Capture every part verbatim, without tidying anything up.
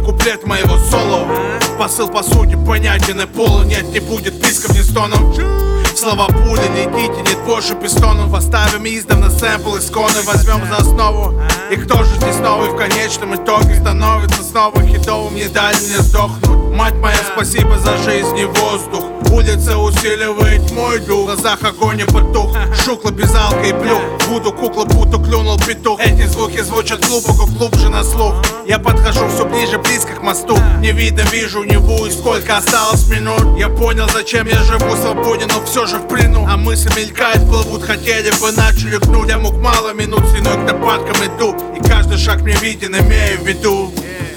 куплет моего соло. Посыл по сути понятен и полон. Нет, не будет писков, ни стонов. Слова пули, летите, нет больше пистонов. Оставим издавна сэмпл из коны, возьмем за основу. И кто же здесь новый в конечном итоге становится снова хитовым? Не дай мне сдохнуть. Мать моя, спасибо за жизнь и воздух. Улица усиливает мой дух. В глазах огонь и потух. Шукла, безалка и плюх. Буду кукла, будто клюнул петух. Эти звуки звучат глубоко, глубже на слух. Я подхожу все ближе, близко к мосту. Не видно, вижу Неву и сколько осталось минут. Я понял, зачем я живу свободен, но все же в плену. А мысли мелькают, плывут, хотели бы начали гнуть. Я мог мало минут, стеной к нападкам иду. И каждый шаг мне виден, имею в виду.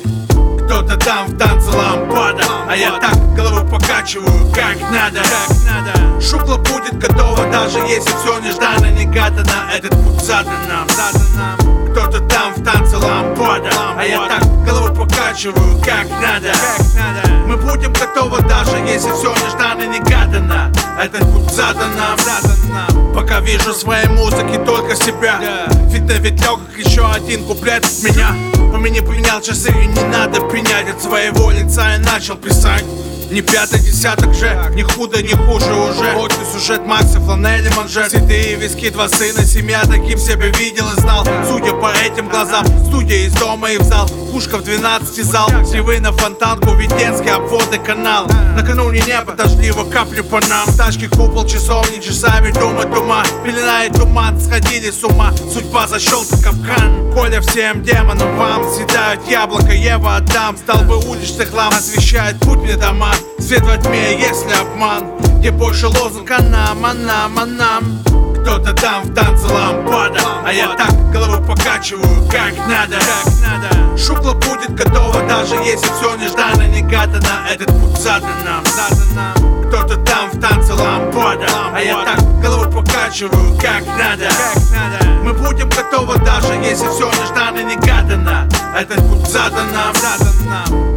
Кто-то там в танце лампада, а я так голову покачиваю, как надо, как надо. Шукла будет готова, даже если все нежданно, негаданно. Этот путь задан нам, задан нам. Кто-то там в танце лампада, а я так голову покачиваю, как надо, как надо. Мы будем готовы, даже если все нежданно, негаданно. Этот путь задан нам, задан нам. Пока вижу в своей музыке только себя. Видно ведь легок еще один куплет от меня. По мне поменял часы и не надо принять. От своего лица я начал писать. Не пятый десяток же, не худо, не хуже уже. Вот и сюжет Макса, фланели, манжет. Седые виски, два сына, семья, таким себя видел и знал. Судя по этим глазам, студия из дома и в зал. Пушка в двенадцати зал, сливы на фонтанку, Веденский обводный канал. Накануне небо дождливо, каплю по нам. Тачки, купол, часовни, часами дума, тума. Пелена и туман, сходили с ума. Судьба защелка капкан. Коля всем демонам вам съедают яблоко, Ева, Адам. Столбы уличных лам освещают путь мне дома. Свет во тьме, если обман. Где больше лозунг а нам, а нам, а нам. Кто-то там в танце лампада, а я так голову покачиваю, как надо, как надо. Шукла будет готова, даже если все нежданно, негаданно. Этот путь задан нам, задан нам. Кто-то там в танце лампада, а я так голову покачиваю, как надо, как надо. Мы будем готовы, даже если все нежданно, негаданно. Этот путь задан нам, задан нам.